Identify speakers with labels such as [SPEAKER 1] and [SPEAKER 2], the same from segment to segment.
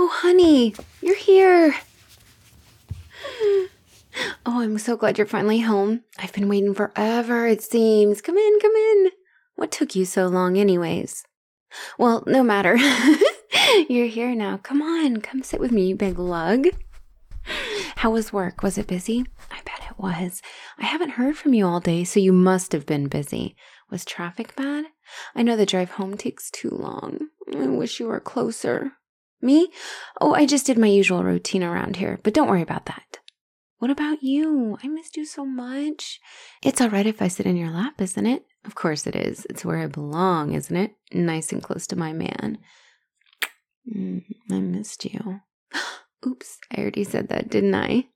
[SPEAKER 1] Oh, honey, you're here. Oh, I'm so glad you're finally home. I've been waiting forever, it seems. Come in, come in. What took you so long anyways? Well, no matter. You're here now. Come on, come sit with me, you big lug. How was work? Was it busy? I bet it was. I haven't heard from you all day, so you must have been busy. Was traffic bad? I know the drive home takes too long. I wish you were closer. Me? Oh, I just did my usual routine around here, but don't worry about that. What about you? I missed you so much. It's all right if I sit in your lap, isn't it? Of course it is. It's where I belong, isn't it? Nice and close to my man. I missed you. Oops, I already said that, didn't I?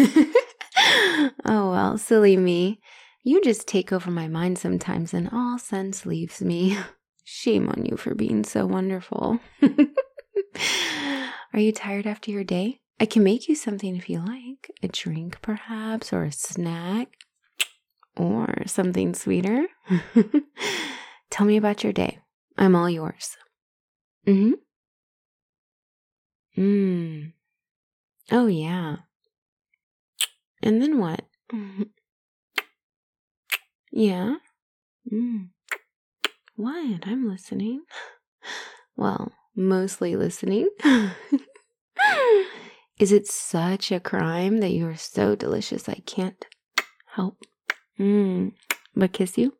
[SPEAKER 1] Oh, well, silly me. You just take over my mind sometimes and all sense leaves me. Shame on you for being so wonderful. Are you tired after your day? I can make you something if you like. A drink, perhaps, or a snack, or something sweeter. Tell me about your day. I'm all yours. Oh, yeah. And then what? Yeah? What? I'm listening. Well, mostly listening. Is it such a crime that you are so delicious I can't help but kiss you?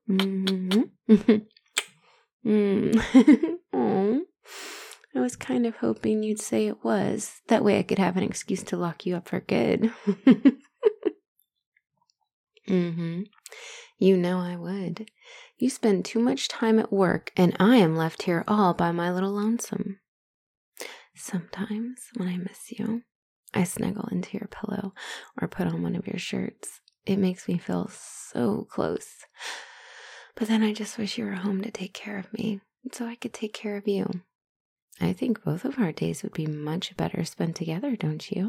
[SPEAKER 1] Oh, I was kind of hoping you'd say it was. That way I could have an excuse to lock you up for good. You know I would. You spend too much time at work, and I am left here all by my little lonesome. Sometimes, when I miss you, I snuggle into your pillow or put on one of your shirts. It makes me feel so close. But then I just wish you were home to take care of me, so I could take care of you. I think both of our days would be much better spent together, don't you?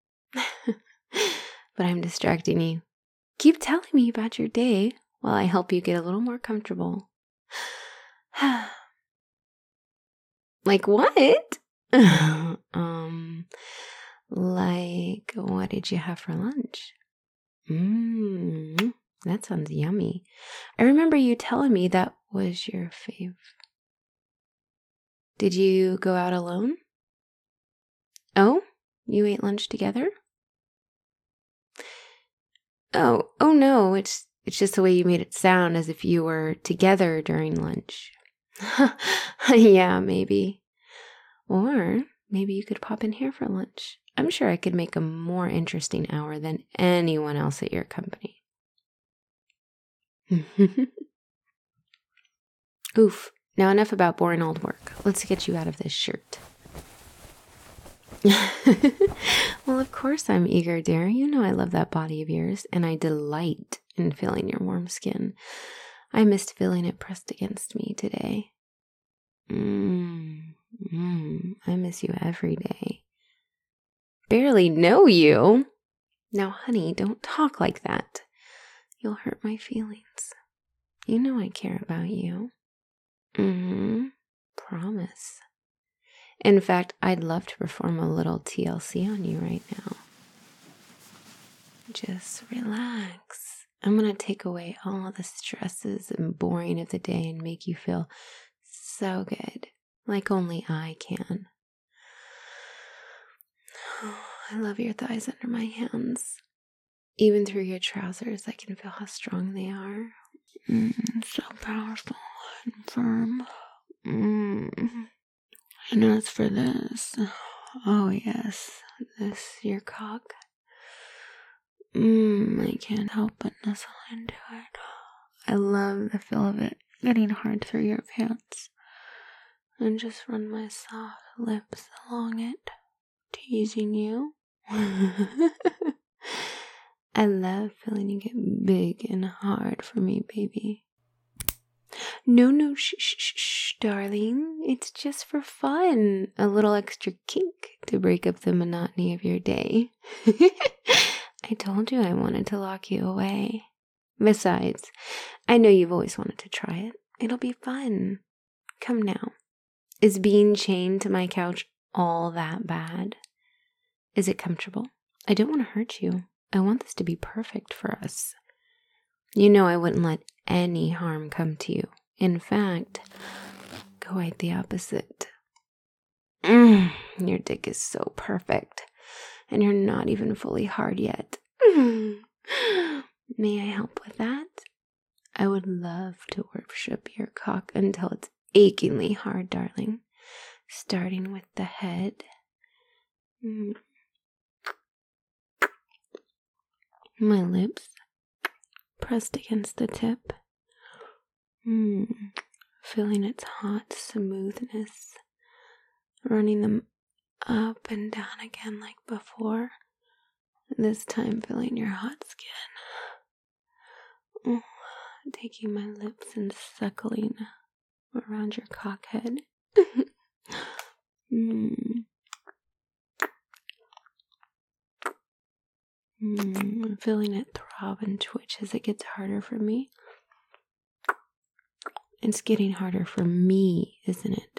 [SPEAKER 1] But I'm distracting you. Keep telling me about your day while I help you get a little more comfortable. Like what? Like, what did you have for lunch? That sounds yummy. I remember you telling me that was your fave. Did you go out alone? Oh, you ate lunch together? Oh no, it's just the way you made it sound, as if you were together during lunch. Yeah, maybe. Or maybe you could pop in here for lunch. I'm sure I could make a more interesting hour than anyone else at your company. Oof. Now enough about boring old work. Let's get you out of this shirt. Well, of course I'm eager, dear. You know I love that body of yours, and I delight in feeling your warm skin. I missed feeling it pressed against me today. I miss you every day. Barely know you. Now, honey, don't talk like that. You'll hurt my feelings. You know I care about you. Promise. In fact, I'd love to perform a little TLC on you right now. Just relax. I'm going to take away all the stresses and boring of the day and make you feel so good, like only I can. Oh, I love your thighs under my hands. Even through your trousers, I can feel how strong they are. So powerful and firm. And as for this, oh yes, this, your cock. I can't help but nuzzle into it. I love the feel of it getting hard through your pants. And just run my soft lips along it, teasing you. I love feeling you get big and hard for me, baby. No, shh, darling. It's just for fun. A little extra kink to break up the monotony of your day. I told you I wanted to lock you away. Besides, I know you've always wanted to try it. It'll be fun. Come now. Is being chained to my couch all that bad. Is it comfortable? I don't want to hurt you. I want this to be perfect for us. You know I wouldn't let any harm come to you. In fact, quite the opposite. Your dick is so perfect, and you're not even fully hard yet. May I help with that? I would love to worship your cock until it's achingly hard, darling. Starting with the head. My lips pressed against the tip. Feeling its hot smoothness. Running them up and down again like before. This time feeling your hot skin. Taking my lips and suckling around your cock head. Feeling it throb and twitch as it gets harder for me. It's getting harder for me, isn't it?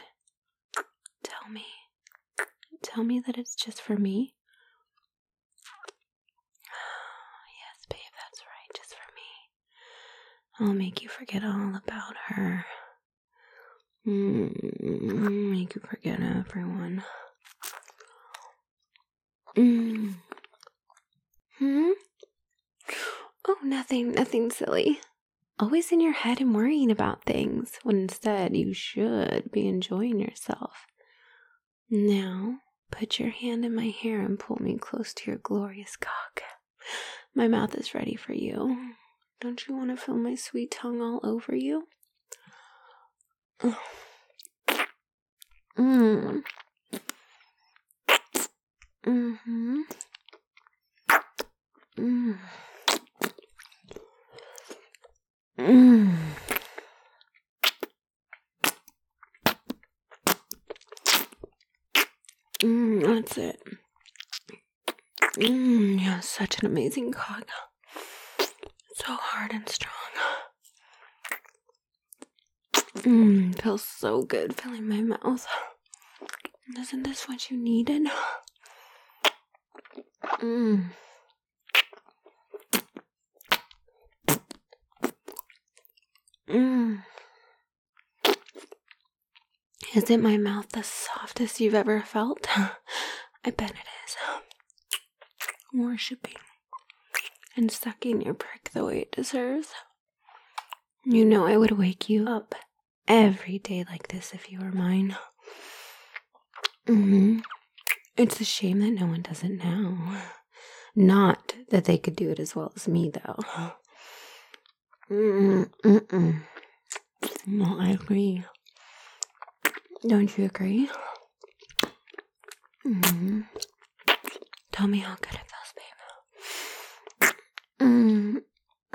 [SPEAKER 1] Tell me that it's just for me. Yes, babe, that's right, just for me. I'll make you forget all about her. Make you forget everyone. Oh, nothing silly. Always in your head and worrying about things, when instead you should be enjoying yourself. Now, put your hand in my hair and pull me close to your glorious cock. My mouth is ready for you. Don't you want to feel my sweet tongue all over you? That's it. Yeah, such an amazing cock. So hard and strong. Feels so good filling my mouth. Isn't this what you needed? Isn't my mouth the softest you've ever felt? I bet it is. Worshipping and sucking your prick the way it deserves. You know I would wake you up every day like this if you were mine. It's a shame that no one does it now. Not that they could do it as well as me, though. Well, I agree. Don't you agree? Tell me how good it feels, babe.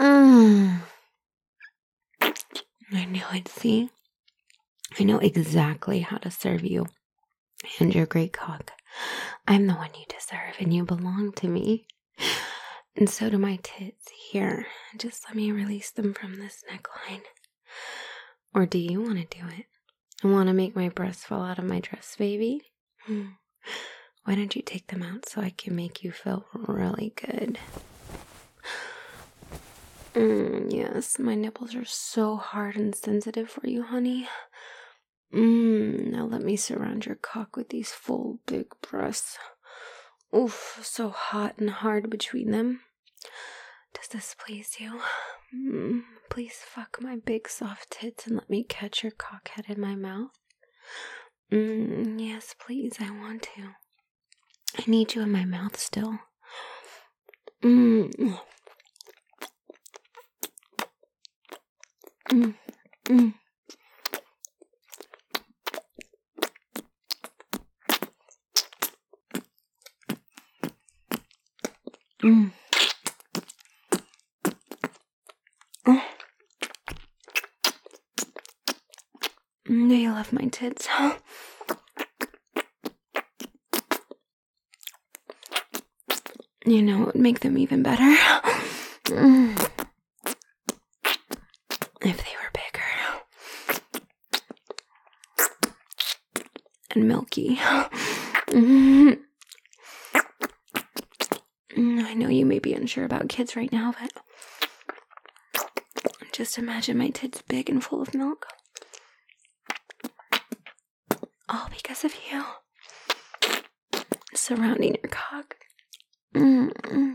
[SPEAKER 1] I knew it, see? I know exactly how to serve you and your great cock. I'm the one you deserve, and you belong to me. And so do my tits. Here, just let me release them from this neckline. Or do you want to do it? Want to make my breasts fall out of my dress, baby? Why don't you take them out so I can make you feel really good? Yes, my nipples are so hard and sensitive for you, honey. Now let me surround your cock with these full, big breasts. Oof, so hot and hard between them. Does this please you? Please fuck my big soft tits and let me catch your cock head in my mouth. Yes, please, I want to. I need you in my mouth still. Do you love my tits? You know what would make them even better? If they were bigger. And milky. I know you may be unsure about kids right now, but just imagine my tits big and full of milk. All because of you. Surrounding your cock. You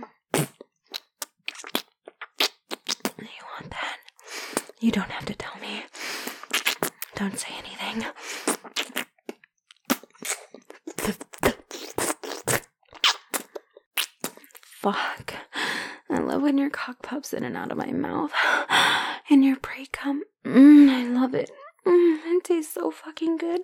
[SPEAKER 1] want that? You don't have to tell me. Don't say anything. Fuck. I love when your cock pops in and out of my mouth. And your pre-cum. I love it. It tastes so fucking good.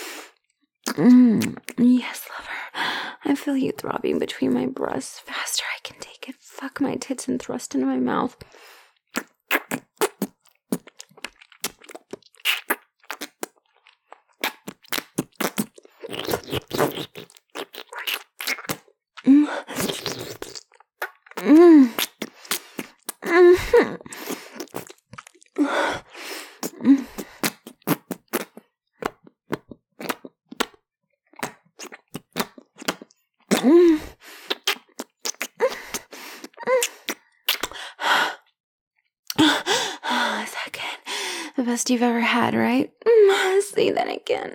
[SPEAKER 1] Yes, lover. I feel you throbbing between my breasts. Faster I can take it. Fuck my tits and thrust into my mouth. Is that good? The best you've ever had, right? Say that again.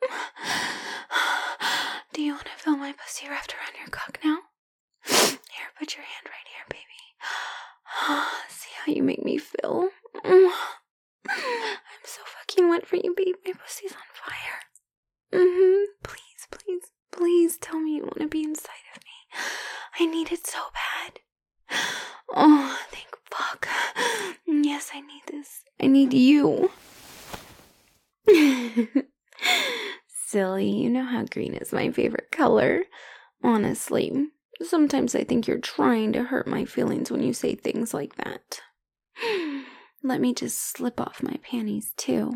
[SPEAKER 1] Do you want to feel my pussy wrapped around your cock now? Here, put your hand right here, baby. See how you make me feel? I'm so fucking wet for you, babe. My pussy's on fire. Please, please, please tell me you want to be inside of me. I need it so bad. Oh, thank fuck. Yes, I need this. I need you. Silly, you know how green is my favorite color. Honestly, sometimes I think you're trying to hurt my feelings when you say things like that. Let me just slip off my panties, too.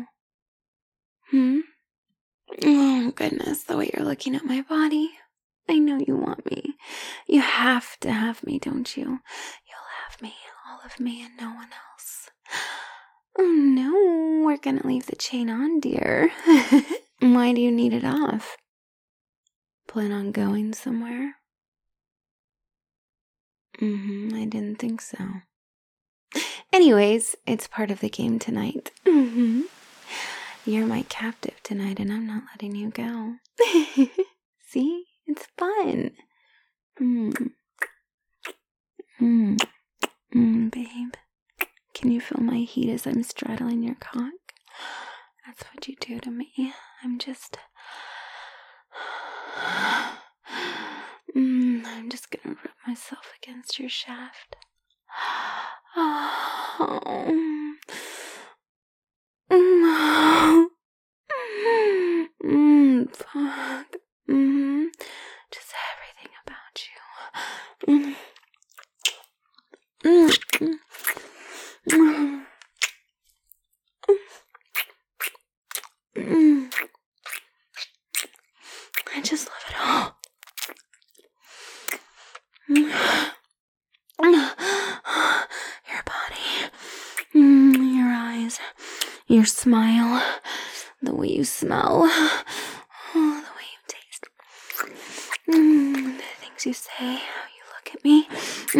[SPEAKER 1] Oh, goodness, the way you're looking at my body. I know you want me. You have to have me, don't you? You'll have me, all of me, and no one else. Oh, no, we're gonna leave the chain on, dear. Why do you need it off? Plan on going somewhere? I didn't think so. Anyways, it's part of the game tonight. You're my captive tonight, and I'm not letting you go. See? It's fun. Babe. Can you feel my heat as I'm straddling your cock? That's what you do to me. I'm just gonna rub myself against your shaft. Fuck. Just everything about you. I just love it all. Your body, your eyes, your smile, the way you smell, the way you taste, the things you say, how you look at me.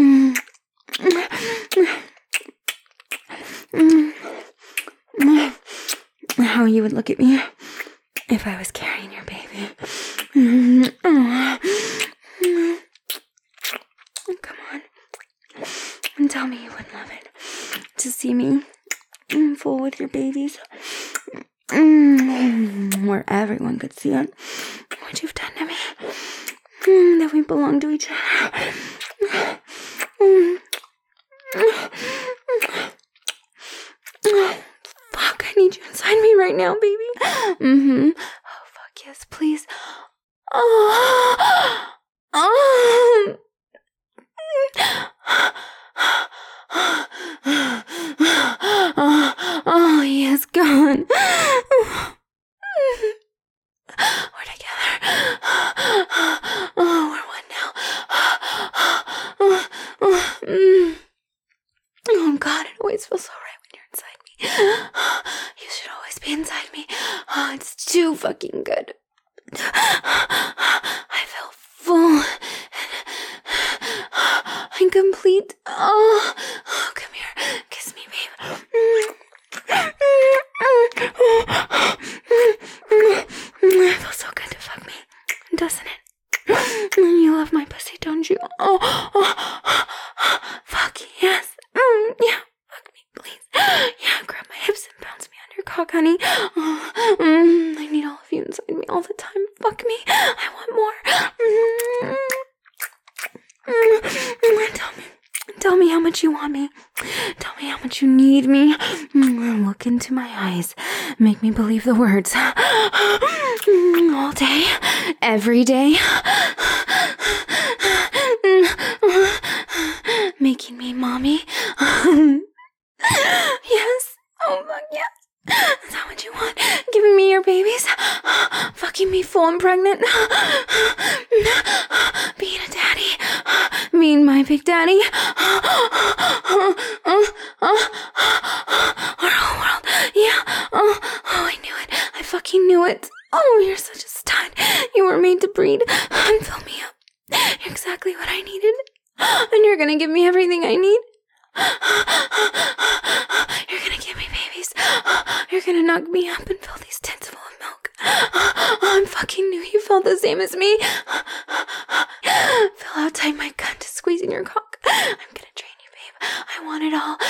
[SPEAKER 1] How you would look at me if I was carrying your baby. Come on. And tell me you would love it to see me full with your babies. Where everyone could see it. What you've done to me. That we belong to each other. Fuck, I need you inside me right now, baby. Oh, fuck, yes, please. Oh, he has gone. We're together. Oh, we're one now. Oh, God, it always feels so right when you're inside me. You should always be inside me. Oh, it's too fucking good. full and complete. Oh, come here. Kiss me, babe. It feels so good to fuck me, doesn't it? You love my pussy, don't you? Fuck, yes. Yeah, fuck me, please. Yeah, grab my hips and bounce me on your cock, honey. I need all of you inside me all the time. Fuck me. I want more. Tell me how much you want me. Tell me how much you need me. Look into my eyes. Make me believe the words. All day. Every day. Making me mommy. Yes. Oh, fuck yes. Is that what you want? Giving me your babies? Fucking me full and pregnant? Being a daddy? Being my big daddy? Our whole world. Yeah. Oh, I knew it. I fucking knew it. Oh, you're such a stud. You were made to breed and fill me up. You're exactly what I needed. And you're gonna give me everything I need. You're gonna give me babies. You're gonna knock me up and fill these tins full of milk. I fucking knew you felt the same as me. Feel how tight my cunt is squeezing your cock. I'm gonna train you, babe. I want it all.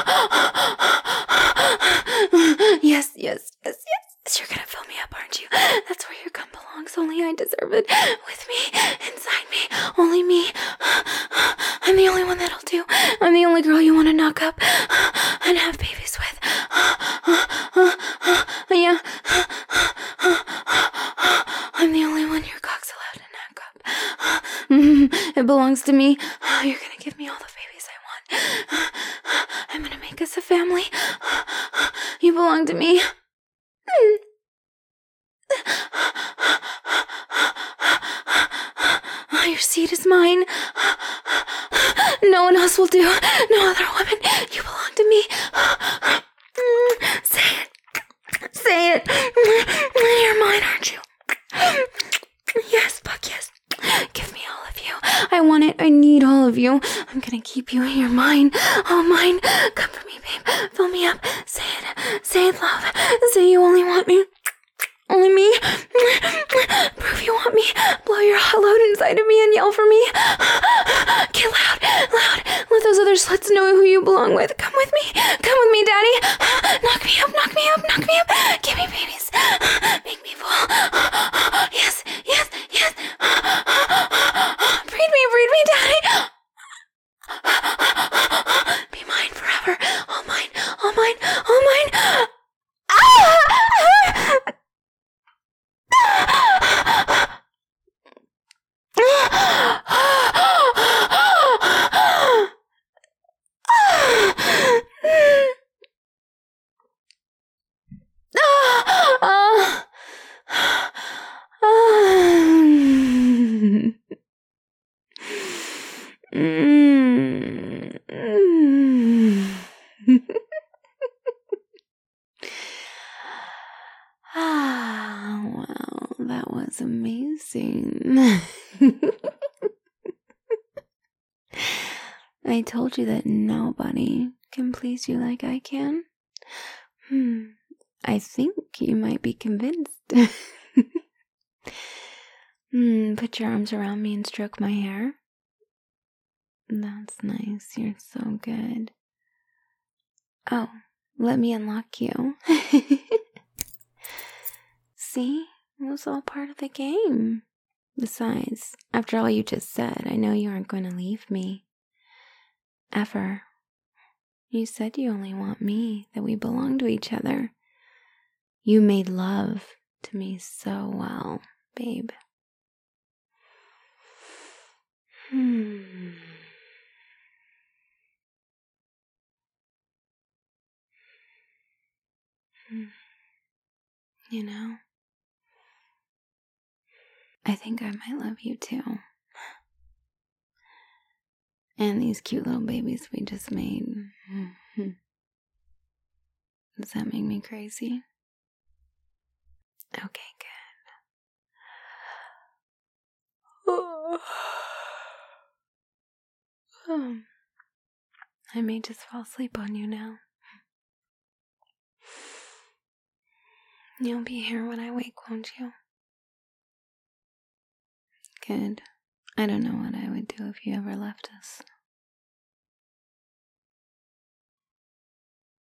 [SPEAKER 1] Yes. You're gonna fill me up, aren't you? That's where your cum belongs. Only I deserve it. With me, inside me, only me. I'm the only one that'll do. I'm the only girl you want to knock up and have babies with. Yeah. I'm the only one your cock's allowed to knock up. It belongs to me. You're gonna give me all the babies I want. I'm gonna make us a family. You belong to me. Your seed is mine. No one else will do. No other woman. You belong to me. Say it. You're mine, aren't you? Yes, fuck yes. Give me all of you. I want it. I need all of you. I'm gonna keep you. You're mine. All mine. Come for me, babe. Fill me up. Say it, love. Say you only want me. Only me. Prove you want me. Blow your hot load inside of me and yell for me. Get loud. Let those other sluts know who you belong with. Come with me, daddy. Knock me up. Give me babies. Make me full. Yes. Breed me, daddy. Be mine forever. All mine. Wow, that was amazing. I told you that nobody can please you like I can. I think you might be convinced. Put your arms around me and stroke my hair. That's nice. You're so good. Oh, let me unlock you. See? It was all part of the game. Besides, after all you just said, I know you aren't going to leave me. Ever. You said you only want me, that we belong to each other. You made love to me so well, babe. You know, I think I might love you too. And these cute little babies we just made. Does that make me crazy? Okay, good. I may just fall asleep on you now. You'll be here when I wake, won't you? Good. I don't know what I would do if you ever left us.